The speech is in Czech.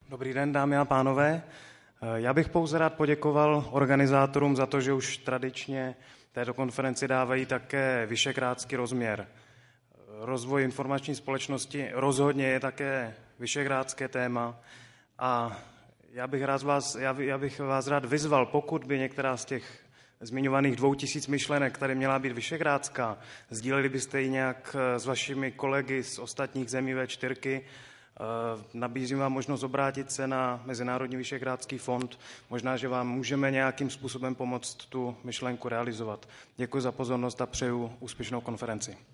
Dobrý den, dámy a pánové. Já bych pouze rád poděkoval organizátorům za to, že už tradičně této konferenci dávají také vyšehrádský rozměr. Rozvoj informační společnosti rozhodně je také vyšehrádské téma a já bych vás rád vyzval, pokud by některá z těch zmiňovaných 2000 myšlenek tady měla být vyšehrádská, sdíleli byste ji nějak s vašimi kolegy z ostatních zemí V4, nabízím vám možnost obrátit se na Mezinárodní vyšehrádský fond. Možná, že vám můžeme nějakým způsobem pomoct tu myšlenku realizovat. Děkuji za pozornost a přeju úspěšnou konferenci.